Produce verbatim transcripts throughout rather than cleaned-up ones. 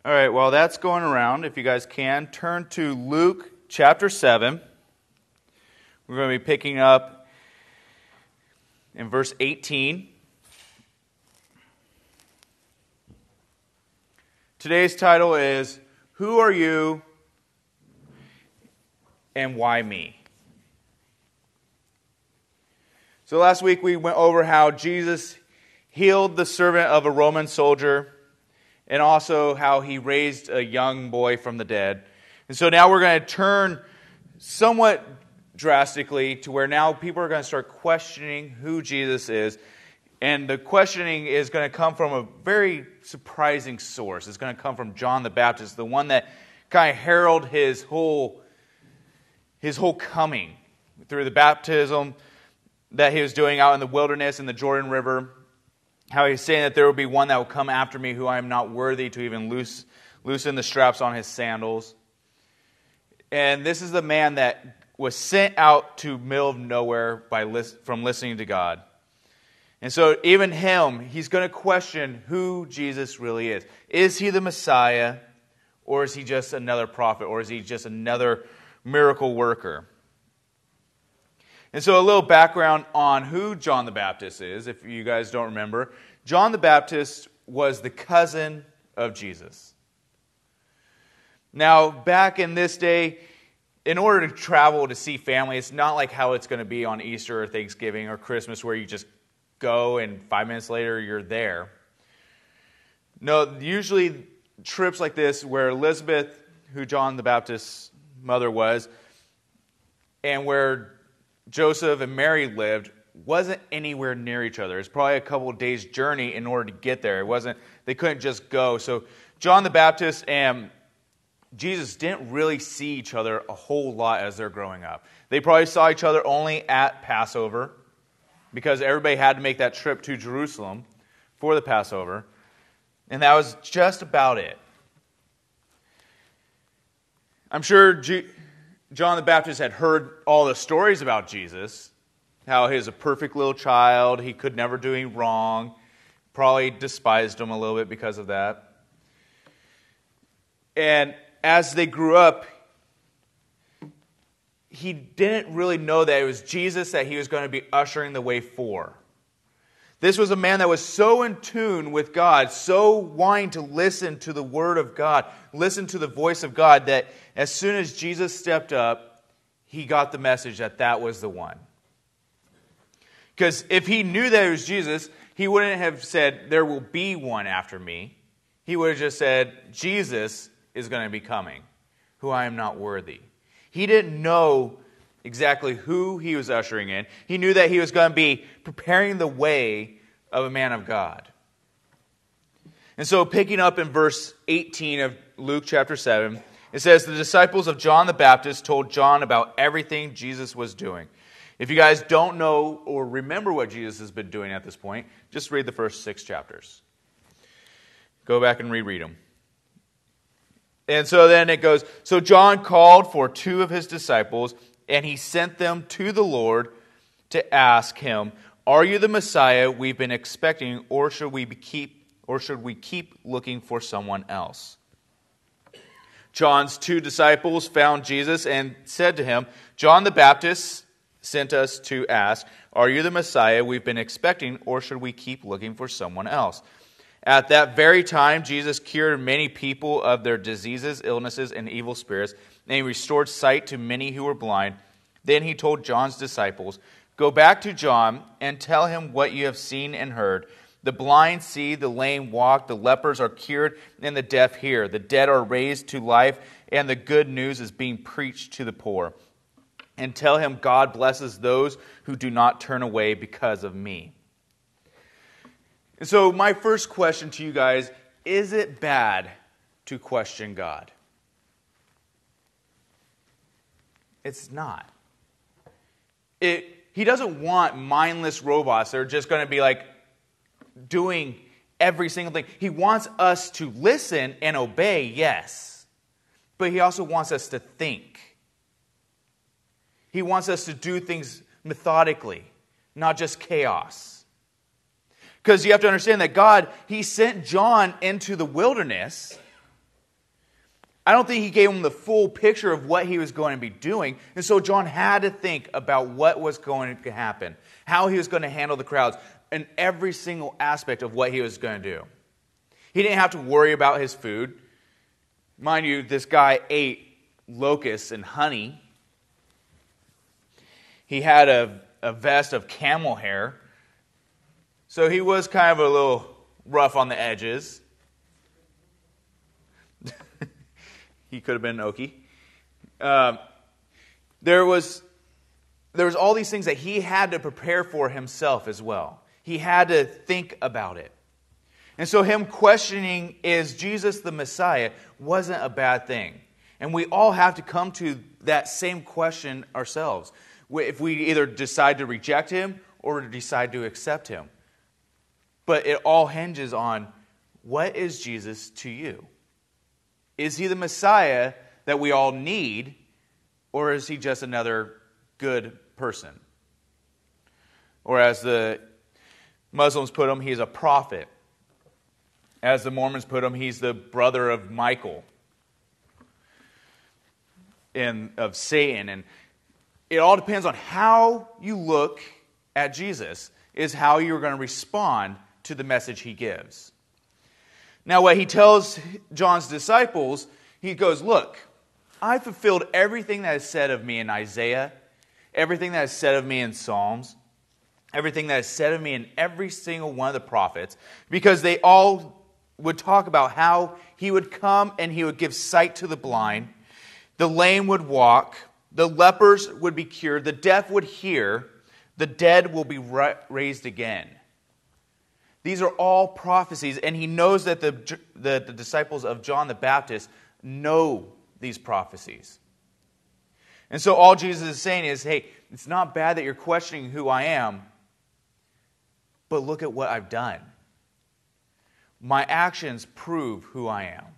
All right, while that's going around, if you guys can, turn to Luke chapter seven. We're going to be picking up in verse eighteen. Today's title is, Who Are You and Why Me? So last week we went over how Jesus healed the servant of a Roman soldier, and also how he raised a young boy from the dead. And so now we're going to turn somewhat drastically to where now people are going to start questioning who Jesus is. And the questioning is going to come from a very surprising source. It's going to come from John the Baptist, the one that kind of heralded his whole, his whole coming through the baptism that he was doing out in the wilderness in the Jordan River. How he's saying that there will be one that will come after me who I am not worthy to even loose, loosen the straps on his sandals. And this is the man that was sent out to middle of nowhere by list, from listening to God. And so even him, he's going to question who Jesus really is. Is he the Messiah, or is he just another prophet, or is he just another miracle worker? And so a little background on who John the Baptist is, if you guys don't remember. John the Baptist was the cousin of Jesus. Now, back in this day, in order to travel to see family, it's not like how it's going to be on Easter or Thanksgiving or Christmas where you just go and five minutes later you're there. No, usually trips like this where Elizabeth, who John the Baptist's mother was, and where Joseph and Mary lived wasn't anywhere near each other. It's probably a couple of days' journey in order to get there. It wasn't, they couldn't just go. So John the Baptist and Jesus didn't really see each other a whole lot as they're growing up. They probably saw each other only at Passover because everybody had to make that trip to Jerusalem for the Passover. And that was just about it. I'm sure G- John the Baptist had heard all the stories about Jesus, how he was a perfect little child, he could never do any wrong, probably despised him a little bit because of that. And as they grew up, he didn't really know that it was Jesus that he was going to be ushering the way for. This was a man that was so in tune with God, so wanting to listen to the Word of God, listen to the voice of God, that as soon as Jesus stepped up, he got the message that that was the one. Because if he knew that it was Jesus, he wouldn't have said, there will be one after me. He would have just said, Jesus is going to be coming, who I am not worthy. He didn't know exactly who he was ushering in. He knew that he was going to be preparing the way of a man of God. And so picking up in verse eighteen of Luke chapter seven, it says, the disciples of John the Baptist told John about everything Jesus was doing. If you guys don't know or remember what Jesus has been doing at this point, just read the first six chapters. Go back and reread them. And so then it goes, so John called for two of his disciples, and he sent them to the Lord to ask him, are you the Messiah we've been expecting, or should we be keep or should we keep looking for someone else? John's two disciples found Jesus and said to him, John the Baptist sent us to ask, are you the Messiah we've been expecting, or should we keep looking for someone else? At that very time, Jesus cured many people of their diseases, illnesses, and evil spirits, and he restored sight to many who were blind. Then he told John's disciples, go back to John and tell him what you have seen and heard. The blind see, the lame walk, the lepers are cured, and the deaf hear. The dead are raised to life, and the good news is being preached to the poor. And tell him God blesses those who do not turn away because of me. And so my first question to you guys, is it bad to question God? It's not. It, he doesn't want mindless robots that are just going to be like doing every single thing. He wants us to listen and obey, yes. But he also wants us to think. He wants us to do things methodically, not just chaos. Because you have to understand that God, he sent John into the wilderness I don't think he gave him the full picture of what he was going to be doing. And so John had to think about what was going to happen, how he was going to handle the crowds, and every single aspect of what he was going to do. He didn't have to worry about his food. Mind you, this guy ate locusts and honey. He had a, a vest of camel hair. So he was kind of a little rough on the edges. He could have been an Okie. Um, there was, there was all these things that he had to prepare for himself as well. He had to think about it. And so him questioning, is Jesus the Messiah, wasn't a bad thing. And we all have to come to that same question ourselves. If we either decide to reject him or decide to accept him. But it all hinges on, what is Jesus to you? Is he the Messiah that we all need, or is he just another good person? Or as the Muslims put him, he's a prophet. As the Mormons put him, he's the brother of Michael and of Satan. And it all depends on how you look at Jesus, is how you're going to respond to the message he gives. Now, what he tells John's disciples, he goes, look, I fulfilled everything that is said of me in Isaiah, everything that is said of me in Psalms, everything that is said of me in every single one of the prophets, because they all would talk about how he would come and he would give sight to the blind, the lame would walk, the lepers would be cured, the deaf would hear, the dead will be raised again. These are all prophecies, and he knows that the, the, the disciples of John the Baptist know these prophecies. And so all Jesus is saying is, hey, it's not bad that you're questioning who I am, but look at what I've done. My actions prove who I am.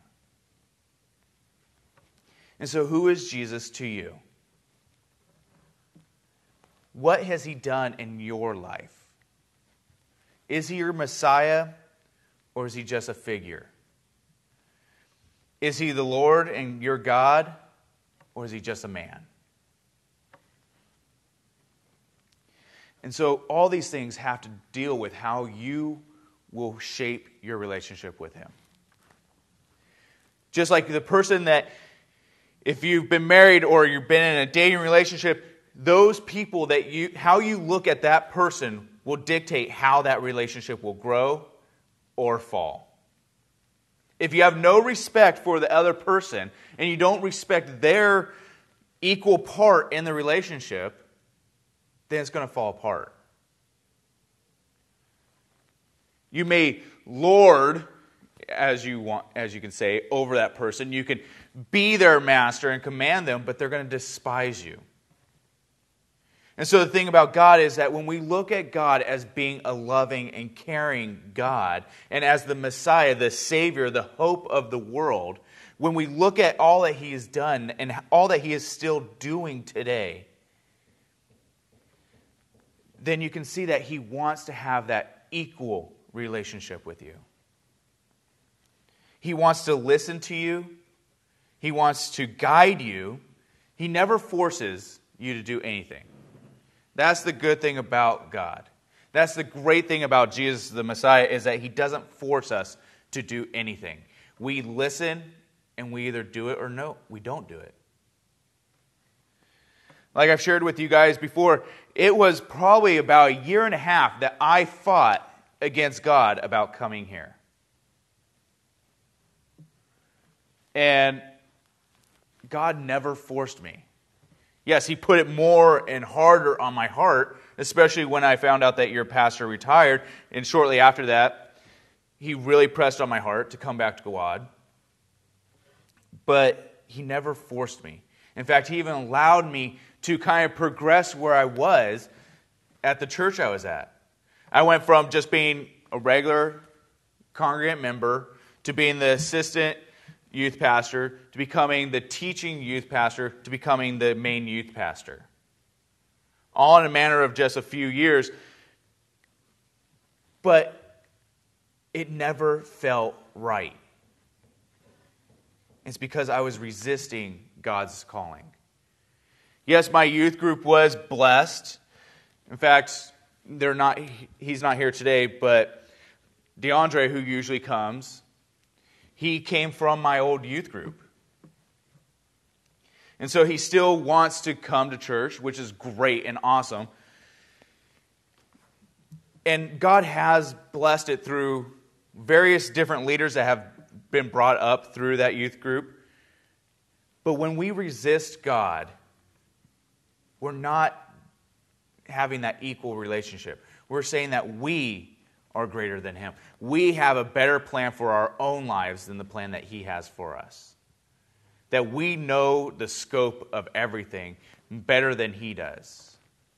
And so who is Jesus to you? What has he done in your life? Is he your Messiah, or is he just a figure? Is he the Lord and your God, or is he just a man? And so all these things have to deal with how you will shape your relationship with him. Just like the person that, if you've been married or you've been in a dating relationship, those people that you, how you look at that person will dictate how that relationship will grow or fall. If you have no respect for the other person and you don't respect their equal part in the relationship, then it's going to fall apart. You may lord, as you want, as you can say, over that person. You can be their master and command them, but they're going to despise you. And so the thing about God is that when we look at God as being a loving and caring God, and as the Messiah, the Savior, the hope of the world, when we look at all that he has done and all that he is still doing today, then you can see that he wants to have that equal relationship with you. He wants to listen to you. He wants to guide you. He never forces you to do anything. That's the good thing about God. That's the great thing about Jesus the Messiah, is that he doesn't force us to do anything. We listen and we either do it or no, we don't do it. Like I've shared with you guys before, it was probably about a year and a half that I fought against God about coming here. And God never forced me. Yes, he put it more and harder on my heart, especially when I found out that your pastor retired. And shortly after that, he really pressed on my heart to come back to God. But he never forced me. In fact, he even allowed me to kind of progress where I was at the church I was at. I went from just being a regular congregant member to being the assistant youth pastor, to becoming the teaching youth pastor, to becoming the main youth pastor. All in a matter of just a few years. But it never felt right. It's because I was resisting God's calling. Yes, my youth group was blessed. In fact, they're not. He's not here today, but DeAndre, who usually comes, he came from my old youth group. And so he still wants to come to church, which is great and awesome. And God has blessed it through various different leaders that have been brought up through that youth group. But when we resist God, we're not having that equal relationship. We're saying that we are greater than Him. We have a better plan for our own lives than the plan that He has for us. That we know the scope of everything better than He does.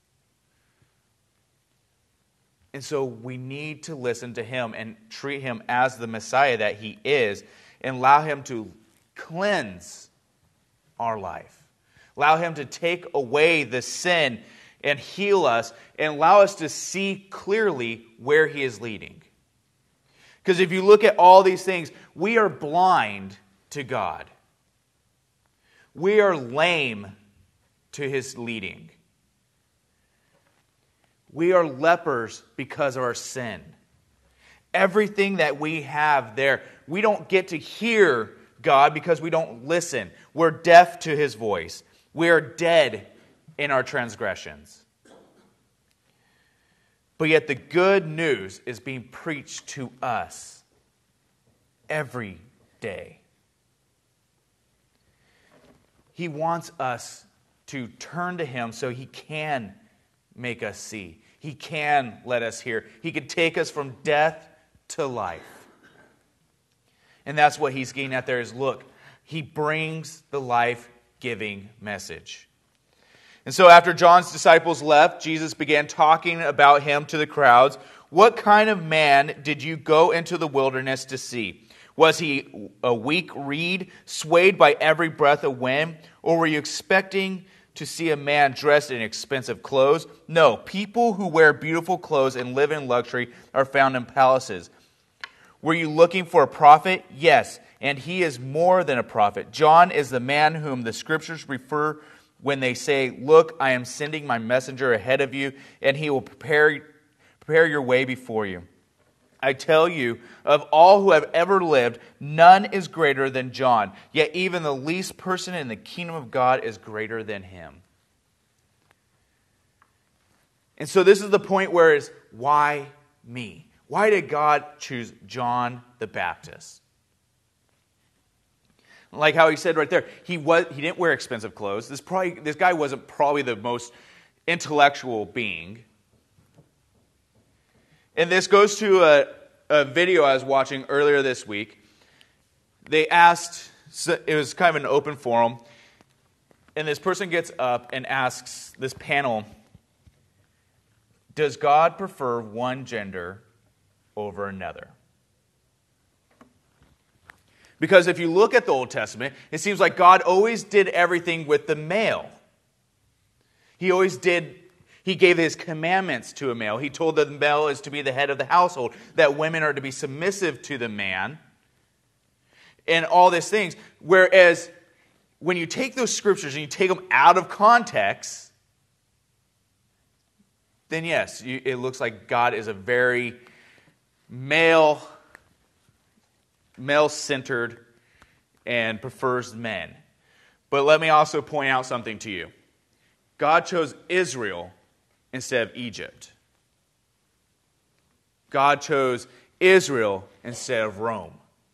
And so we need to listen to Him and treat Him as the Messiah that He is, and allow Him to cleanse our life. Allow Him to take away the sin and heal us, and allow us to see clearly where He is leading. Because if you look at all these things, we are blind to God. We are lame to His leading. We are lepers because of our sin. Everything that we have there, we don't get to hear God because we don't listen. We're deaf to His voice. We are dead in our transgressions. But yet the good news is being preached to us every day. He wants us to turn to Him so He can make us see. He can let us hear. He can take us from death to life. And that's what He's getting at there is, look, He brings the life-giving message. And so after John's disciples left, Jesus began talking about Him to the crowds. What kind of man did you go into the wilderness to see? Was he a weak reed, swayed by every breath of wind? Or were you expecting to see a man dressed in expensive clothes? No, people who wear beautiful clothes and live in luxury are found in palaces. Were you looking for a prophet? Yes, and he is more than a prophet. John is the man whom the Scriptures refer when they say, "Look, I am sending my messenger ahead of you, and he will prepare, prepare your way before you." I tell you, of all who have ever lived, none is greater than John. Yet even the least person in the kingdom of God is greater than him. And so this is the point where it's, why me? Why did God choose John the Baptist? Like how he said right there, he was he didn't wear expensive clothes. This probably this guy wasn't probably the most intellectual being. And this goes to a, a video I was watching earlier this week. They asked, it was kind of an open forum, and this person gets up and asks this panel, does God prefer one gender over another? Because if you look at the Old Testament, it seems like God always did everything with the male. He always did He gave His commandments to a male. He told that the male is to be the head of the household, that women are to be submissive to the man, and all these things. Whereas when you take those scriptures and you take them out of context, then yes, you, it looks like God is a very male, male-centered and prefers men. But let me also point out something to you. God chose Israel instead of Egypt. God chose Israel instead of Rome.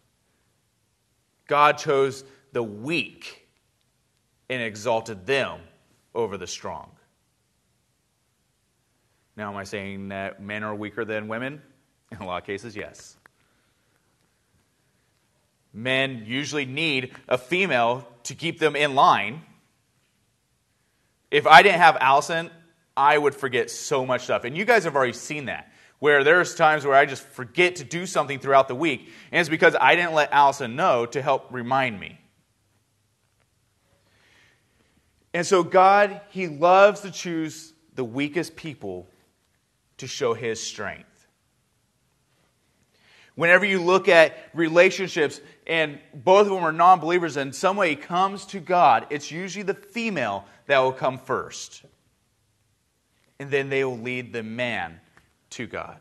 God chose the weak and exalted them over the strong. Now, am I saying that men are weaker than women? In a lot of cases, yes. Men usually need a female to keep them in line. If I didn't have Allison, I would forget so much stuff. And you guys have already seen that, where there's times where I just forget to do something throughout the week, and it's because I didn't let Allison know to help remind me. And so God, He loves to choose the weakest people to show His strength. Whenever you look at relationships and both of them are non-believers, and some way comes to God, it's usually the female that will come first. And then they will lead the man to God.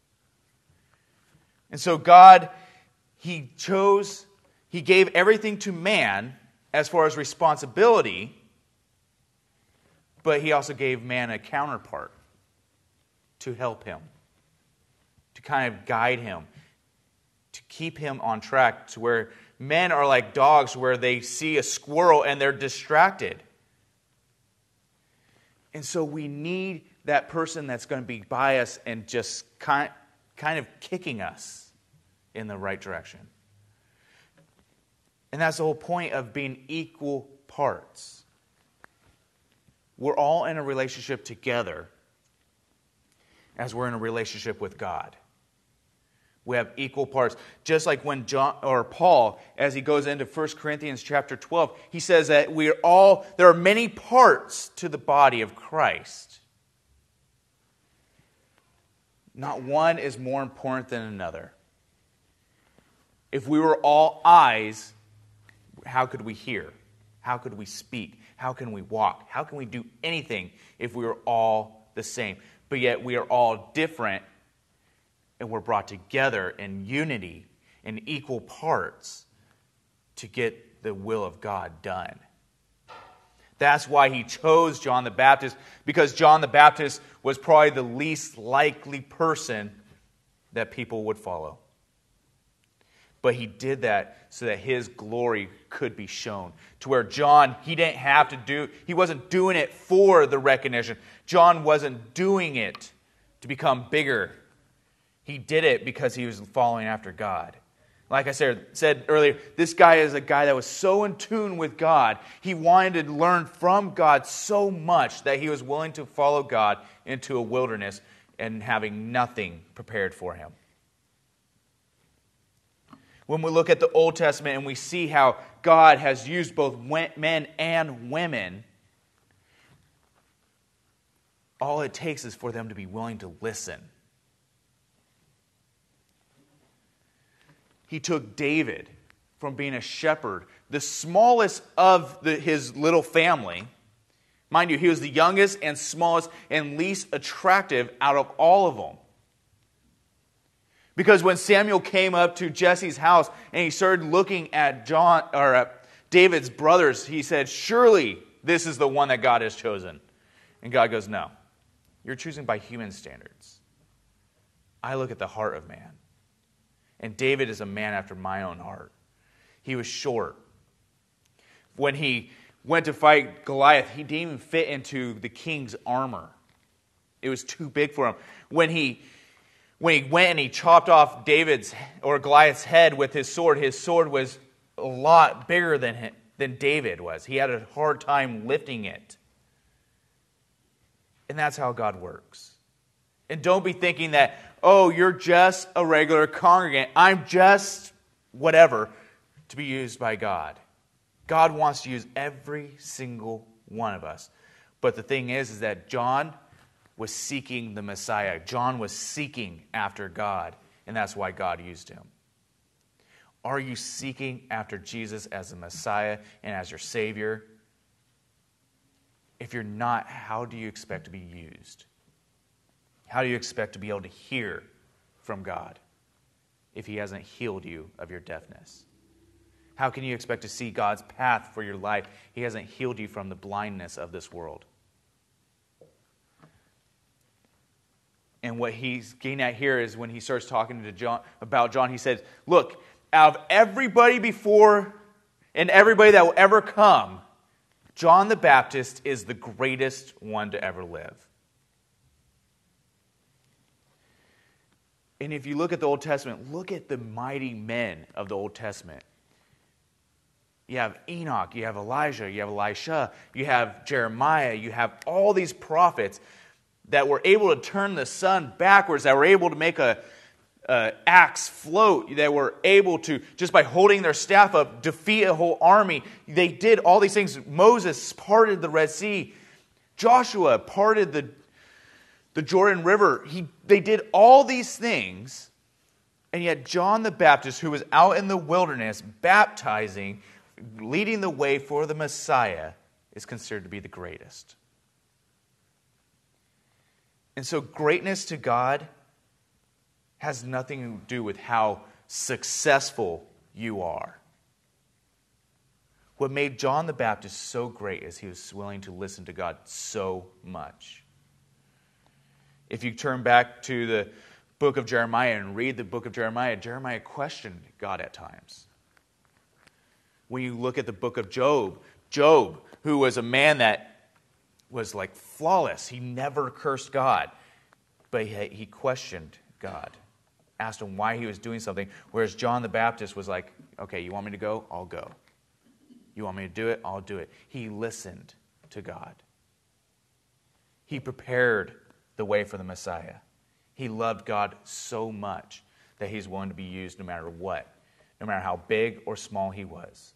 And so God, He chose, He gave everything to man as far as responsibility, but He also gave man a counterpart to help him, to kind of guide him, to keep him on track, to where men are like dogs where they see a squirrel and they're distracted. And so we need that person that's going to be by us and just kind, kind of kicking us in the right direction. And that's the whole point of being equal parts. We're all in a relationship together as we're in a relationship with God. We have equal parts. Just like when John or Paul, as he goes into First Corinthians chapter twelve, he says that we are all there are many parts to the body of Christ. Not one is more important than another. If we were all eyes, how could we hear? How could we speak? How can we walk? How can we do anything if we were all the same? But yet we are all different, and we're brought together in unity, in equal parts, to get the will of God done. That's why He chose John the Baptist, because John the Baptist was probably the least likely person that people would follow. But He did that so that His glory could be shown. To where John, he didn't have to do, he wasn't doing it for the recognition. John wasn't doing it to become bigger. He did it because he was following after God. Like I said, said earlier, this guy is a guy that was so in tune with God. He wanted to learn from God so much that he was willing to follow God into a wilderness and having nothing prepared for him. When we look at the Old Testament and we see how God has used both men and women, all it takes is for them to be willing to listen. He took David from being a shepherd, the smallest of the, his little family. Mind you, he was the youngest and smallest and least attractive out of all of them. Because when Samuel came up to Jesse's house and he started looking at John or at David's brothers, he said, "Surely this is the one that God has chosen." And God goes, "No, you're choosing by human standards. I look at the heart of man. And David is a man after my own heart." He was short. When he went to fight Goliath, he didn't even fit into the king's armor. It was too big for him. When he when he went and he chopped off David's or Goliath's head with his sword, his sword was a lot bigger than him, than David was. He had a hard time lifting it. And that's how God works. And don't be thinking that, oh, you're just a regular congregant. I'm just whatever to be used by God. God wants to use every single one of us. But the thing is, is that John was seeking the Messiah. John was seeking after God. And that's why God used him. Are you seeking after Jesus as the Messiah and as your Savior? If you're not, how do you expect to be used? How do you expect to be able to hear from God if He hasn't healed you of your deafness? How can you expect to see God's path for your life? He hasn't healed you from the blindness of this world. And what he's getting at here is when he starts talking to John about John, he says, look, out of everybody before and everybody that will ever come, John the Baptist is the greatest one to ever live. And if you look at the Old Testament, look at the mighty men of the Old Testament. You have Enoch, you have Elijah, you have Elisha, you have Jeremiah, you have all these prophets that were able to turn the sun backwards, that were able to make a, a axe float, that were able to, just by holding their staff up, defeat a whole army. They did all these things. Moses parted the Red Sea. Joshua parted the, the Jordan River. He, they did all these things And yet John the Baptist, who was out in the wilderness baptizing, leading the way for the Messiah, is considered to be the greatest. And so greatness to God has nothing to do with how successful you are. What made John the Baptist so great is he was willing to listen to God so much. If you turn back to the book of Jeremiah and read the book of Jeremiah, Jeremiah questioned God at times. When you look at the book of Job, Job, who was a man that was like flawless, he never cursed God, but he, he questioned God, asked him why he was doing something, whereas John the Baptist was like, okay, you want me to go? I'll go. You want me to do it? I'll do it. He listened to God. He prepared the way for the Messiah. He loved God so much that he's willing to be used no matter what, no matter how big or small he was.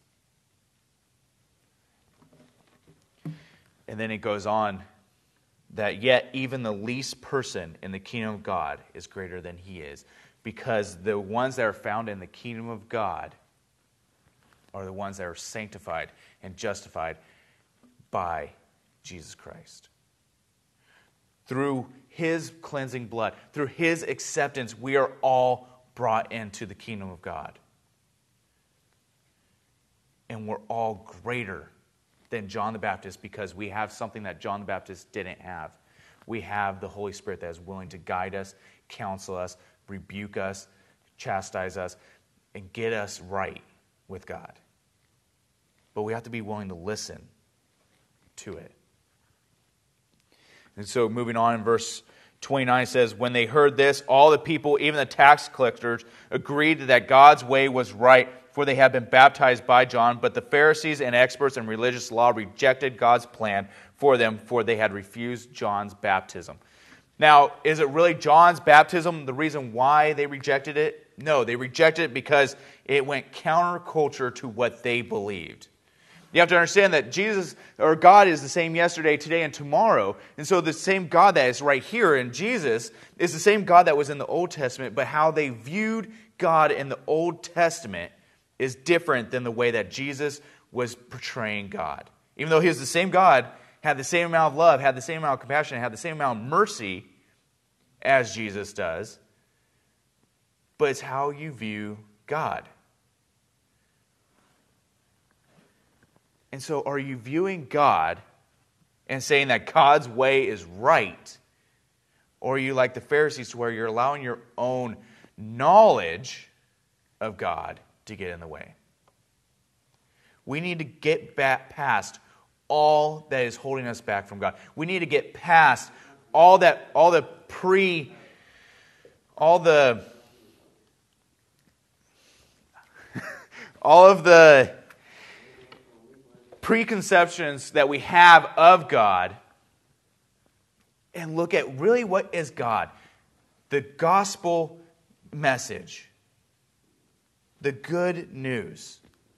And then it goes on that yet even the least person in the kingdom of God is greater than he is, because the ones that are found in the kingdom of God are the ones that are sanctified and justified by Jesus Christ. Through his cleansing blood, through his acceptance, we are all brought into the kingdom of God. And we're all greater than John the Baptist because we have something that John the Baptist didn't have. We have the Holy Spirit that is willing to guide us, counsel us, rebuke us, chastise us, and get us right with God. But we have to be willing to listen to it. And so moving on in verse twenty-nine says, when they heard this, all the people, even the tax collectors, agreed that God's way was right, for they had been baptized by John. But the Pharisees and experts in religious law rejected God's plan for them, for they had refused John's baptism. Now, is it really John's baptism the reason why they rejected it? No, they rejected it because it went counterculture to what they believed. You have to understand that Jesus, or God, is the same yesterday, today, and tomorrow. And so the same God that is right here in Jesus is the same God that was in the Old Testament, but how they viewed God in the Old Testament is different than the way that Jesus was portraying God. Even though he was the same God, had the same amount of love, had the same amount of compassion, had the same amount of mercy as Jesus does, but it's how you view God. And so are you viewing God and saying that God's way is right? Or are you like the Pharisees to where you're allowing your own knowledge of God to get in the way? We need to get back past all that is holding us back from God. We need to get past all that, all the pre, all the, all of the preconceptions that we have of God and look at really what is God. The gospel message. The good news.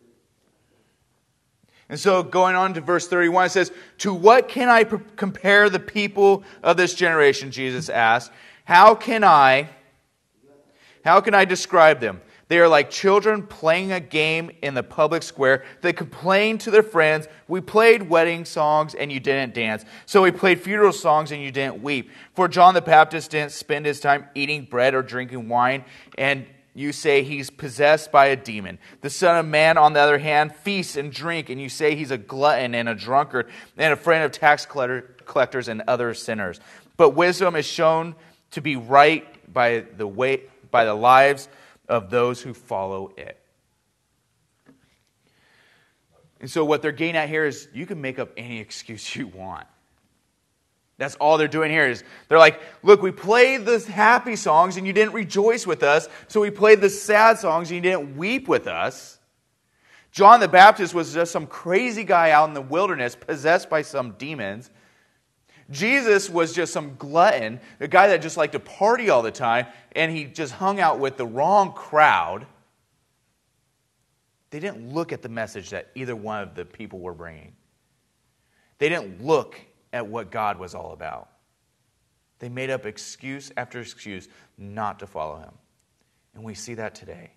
And so going on to verse thirty-one, it says, to what can I pr- compare the people of this generation, Jesus asked. How can I, how can I describe them? They are like children playing a game in the public square. They complain to their friends, we played wedding songs and you didn't dance. So we played funeral songs and you didn't weep. For John the Baptist didn't spend his time eating bread or drinking wine, and you say he's possessed by a demon. The Son of Man, on the other hand, feasts and drinks, and you say he's a glutton and a drunkard and a friend of tax collectors and other sinners. But wisdom is shown to be right by the way, by the lives of those who follow it. And so what they're getting at here is you can make up any excuse you want. That's all they're doing here is they're like, look, we played the happy songs and you didn't rejoice with us. So we played the sad songs and you didn't weep with us. John the Baptist was just some crazy guy out in the wilderness possessed by some demons. Jesus was just some glutton, a guy that just liked to party all the time, and he just hung out with the wrong crowd. They didn't look at the message that either one of the people were bringing. They didn't look at what God was all about. They made up excuse after excuse not to follow him. And we see that today.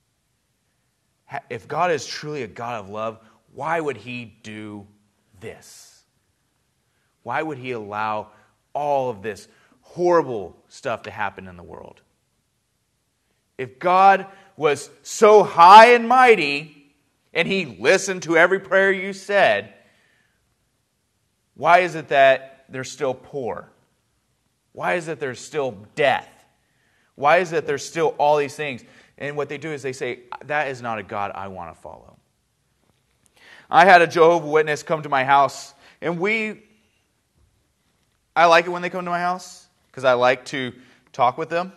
If God is truly a God of love, why would he do this? Why would he allow all of this horrible stuff to happen in the world? If God was so high and mighty, and he listened to every prayer you said, why is it that there's still poor? Why is it there's still death? Why is it there's still all these things? And what they do is they say, that is not a God I want to follow. I had a Jehovah's Witness come to my house, and we, I like it when they come to my house, because I like to talk with them.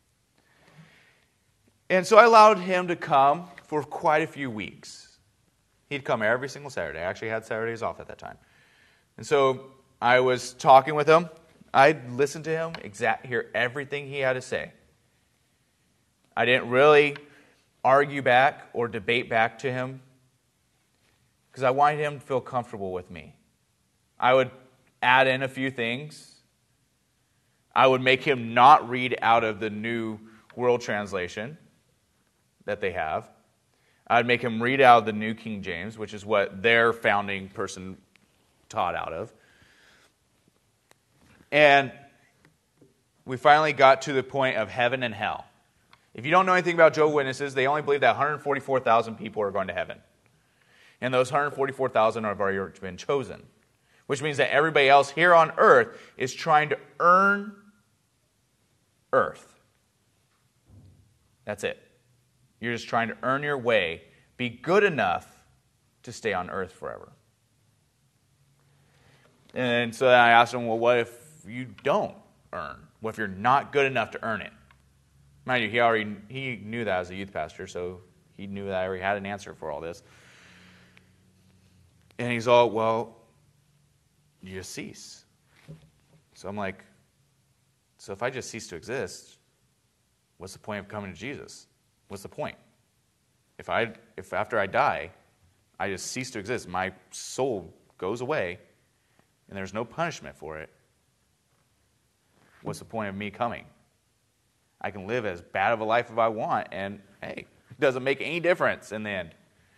And so I allowed him to come for quite a few weeks. He'd come every single Saturday. I actually had Saturdays off at that time. And so I was talking with him. I'd listen to him, exact, hear everything he had to say. I didn't really argue back or debate back to him because I wanted him to feel comfortable with me. I would add in a few things. I would make him not read out of the New World Translation that they have. I'd make him read out of the New King James, which is what their founding person taught out of. And we finally got to the point of heaven and hell. If you don't know anything about Jehovah's Witnesses, they only believe that one hundred forty-four thousand people are going to heaven. And those one hundred forty-four thousand have already been chosen. Which means that everybody else here on earth is trying to earn earth. That's it. You're just trying to earn your way, be good enough to stay on earth forever. And so then I asked him, well, what if you don't earn? What if you're not good enough to earn it? Mind you, he already he knew that as a youth pastor, so he knew that I already had an answer for all this. And he's all, well, you just cease. So I'm like, so if I just cease to exist, what's the point of coming to Jesus? What's the point? If I if after I die, I just cease to exist, my soul goes away, and there's no punishment for it, what's the point of me coming? I can live as bad of a life as I want, and hey, it doesn't make any difference in the end.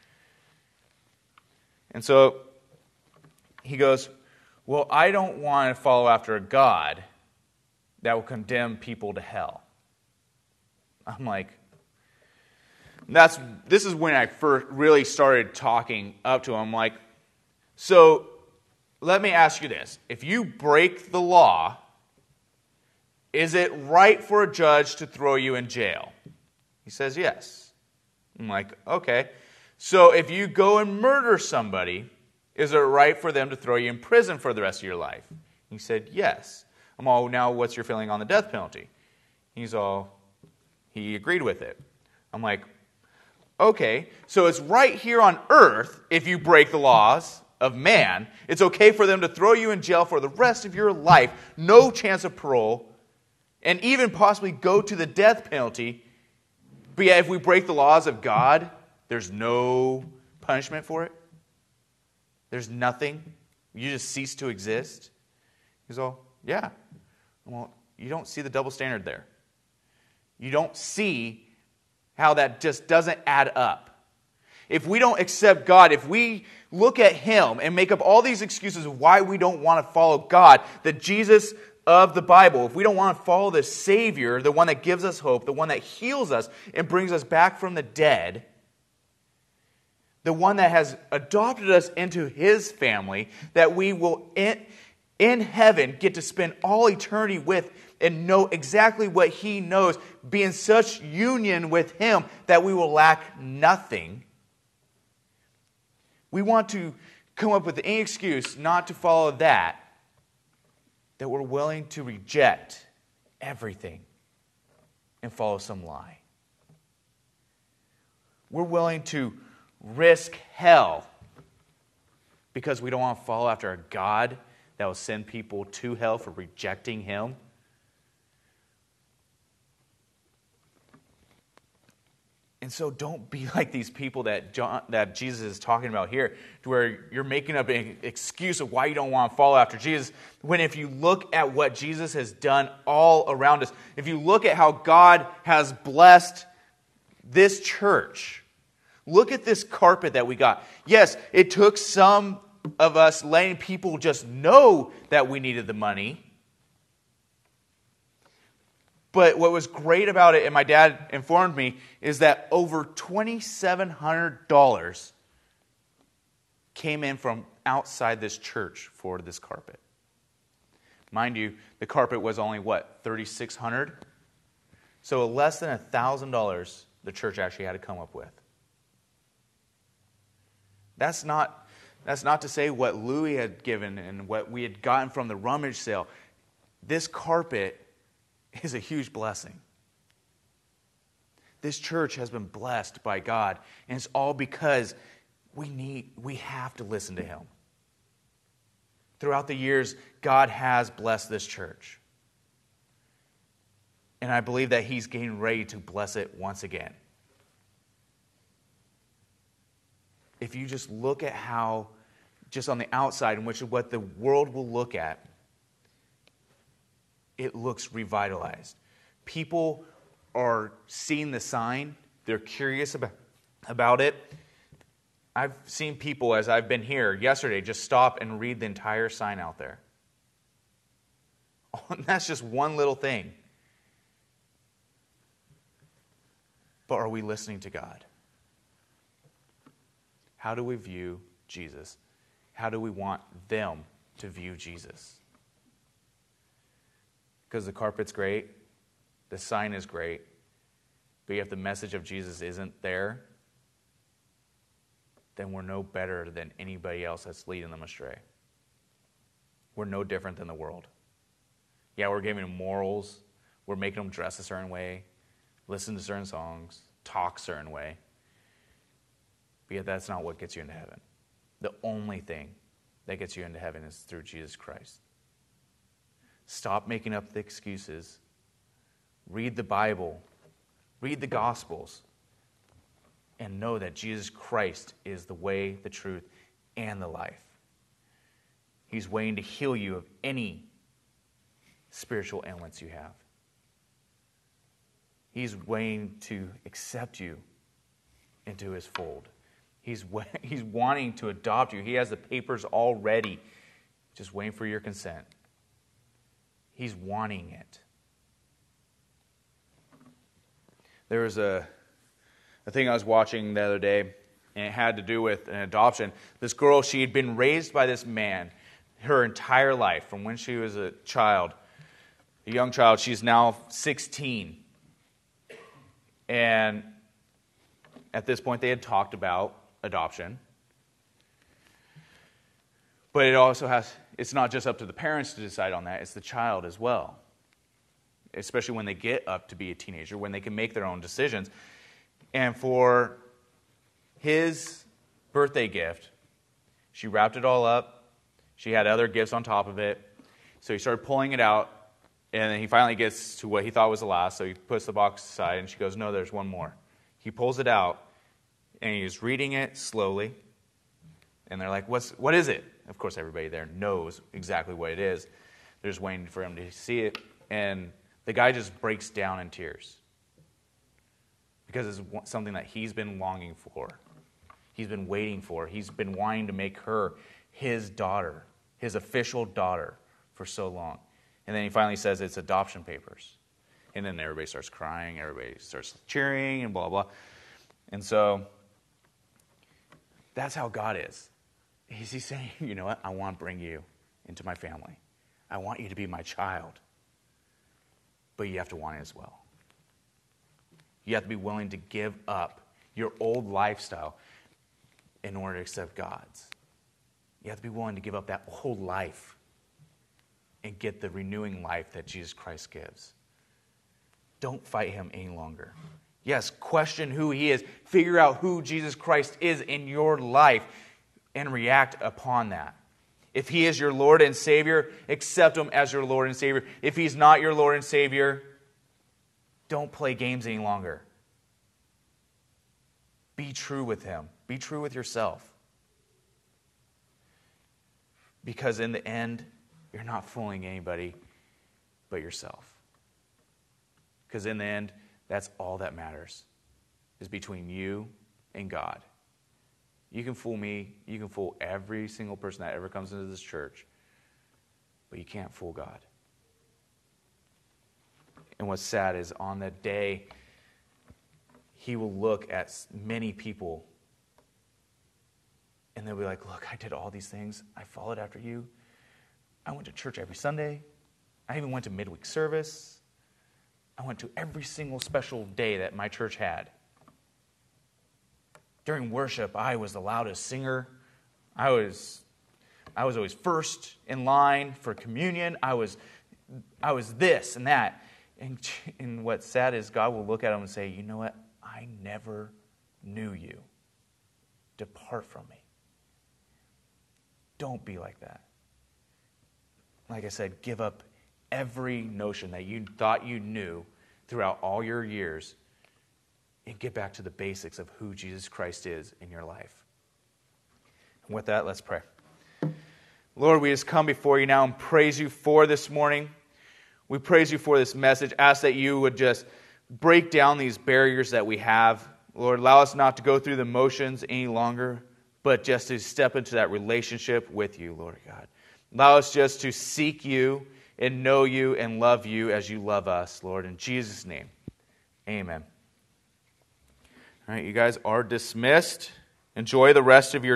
And so he goes, well, I don't want to follow after a God that will condemn people to hell. I'm like, that's this is when I first really started talking up to him. I'm like, so let me ask you this. If you break the law, is it right for a judge to throw you in jail? He says yes. I'm like, okay. So if you go and murder somebody, is it right for them to throw you in prison for the rest of your life? He said yes. I'm all, now what's your feeling on the death penalty? He's all, he agreed with it. I'm like, okay, so it's right here on earth, if you break the laws of man, it's okay for them to throw you in jail for the rest of your life, no chance of parole, and even possibly go to the death penalty. But yet, if we break the laws of God, there's no punishment for it. There's nothing. You just cease to exist. He's all, yeah. Well, you don't see the double standard there. You don't see how that just doesn't add up. If we don't accept God, if we look at Him and make up all these excuses of why we don't want to follow God, the Jesus of the Bible, if we don't want to follow the Savior, the one that gives us hope, the one that heals us and brings us back from the dead, the one that has adopted us into His family, that we will in, in heaven get to spend all eternity with and know exactly what He knows, be in such union with Him that we will lack nothing. We want to come up with any excuse not to follow that, that we're willing to reject everything and follow some lie. We're willing to risk hell because we don't want to follow after a God that will send people to hell for rejecting Him. And so don't be like these people that John, that Jesus is talking about here, to where you're making up an excuse of why you don't want to follow after Jesus, when if you look at what Jesus has done all around us, if you look at how God has blessed this church. Look at this carpet that we got. Yes, it took some of us letting people just know that we needed the money. But what was great about it, and my dad informed me, is that over two thousand seven hundred dollars came in from outside this church for this carpet. Mind you, the carpet was only, what, three thousand six hundred dollars? So less than one thousand dollars the church actually had to come up with. That's not, that's not to say what Louis had given and what we had gotten from the rummage sale. This carpet is a huge blessing. This church has been blessed by God, and it's all because we need, we have to listen to Him. Throughout the years, God has blessed this church. And I believe that He's getting ready to bless it once again. If you just look at how, just on the outside, in which what the world will look at, it looks revitalized. People are seeing the sign. They're curious about, about it. I've seen people, as I've been here yesterday, just stop and read the entire sign out there. And that's just one little thing. But are we listening to God? How do we view Jesus? How do we want them to view Jesus? Because the carpet's great, the sign is great, but if the message of Jesus isn't there, then we're no better than anybody else that's leading them astray. We're no different than the world. Yeah, we're giving them morals, we're making them dress a certain way, listen to certain songs, talk a certain way, but yet that's not what gets you into heaven. The only thing that gets you into heaven is through Jesus Christ. Stop making up the excuses. Read the Bible. Read the Gospels. And know that Jesus Christ is the way, the truth, and the life. He's waiting to heal you of any spiritual ailments you have. He's waiting to accept you into His fold. He's, he's wanting to adopt you. He has the papers all ready, just waiting for your consent. He's wanting it. There was a, a thing I was watching the other day, and it had to do with an adoption. This girl, she had been raised by this man her entire life, from when she was a child, a young child. She's now sixteen. And at this point, they had talked about adoption. But it also has, it's not just up to the parents to decide on that, it's the child as well. Especially when they get up to be a teenager, when they can make their own decisions. And for his birthday gift, she wrapped it all up. She had other gifts on top of it. So he started pulling it out, and then he finally gets to what he thought was the last, so he puts the box aside, and she goes, no, there's one more. He pulls it out, and he's reading it slowly, and they're like, What's, what is it? Of course, everybody there knows exactly what it is. They're just waiting for him to see it, and the guy just breaks down in tears because it's something that he's been longing for. He's been waiting for. He's been wanting to make her his daughter, his official daughter, for so long. And then he finally says it's adoption papers. And then everybody starts crying, everybody starts cheering, and blah, blah. And so that's how God is. He's He's saying, you know what, I want to bring you into my family. I want you to be my child. But you have to want it as well. You have to be willing to give up your old lifestyle in order to accept God's. You have to be willing to give up that old life and get the renewing life that Jesus Christ gives. Don't fight Him any longer. Yes, question who He is. Figure out who Jesus Christ is in your life and react upon that. If He is your Lord and Savior, accept Him as your Lord and Savior. If He's not your Lord and Savior, don't play games any longer. Be true with Him. Be true with yourself. Because in the end, you're not fooling anybody but yourself. Because in the end, that's all that matters. is between you and God. You can fool me. You can fool every single person that ever comes into this church. But you can't fool God. And what's sad is on that day, he will look at many people and they'll be like, look, I did all these things. I followed after you. I went to church every Sunday. I even went to midweek service. I went to every single special day that my church had. During worship, I was the loudest singer. I was, I was always first in line for communion. I was, I was this and that. And, and what's sad is God will look at him and say, you know what? I never knew you. Depart from me. Don't be like that. Like I said, give up every notion that you thought you knew throughout all your years and get back to the basics of who Jesus Christ is in your life. And with that, let's pray. Lord, we just come before you now and praise you for this morning. We praise you for this message. Ask that you would just break down these barriers that we have. Lord, allow us not to go through the motions any longer, but just to step into that relationship with you, Lord God. Allow us just to seek you and know you and love you as you love us, Lord. In Jesus' name, amen. All right, you guys are dismissed. Enjoy the rest of your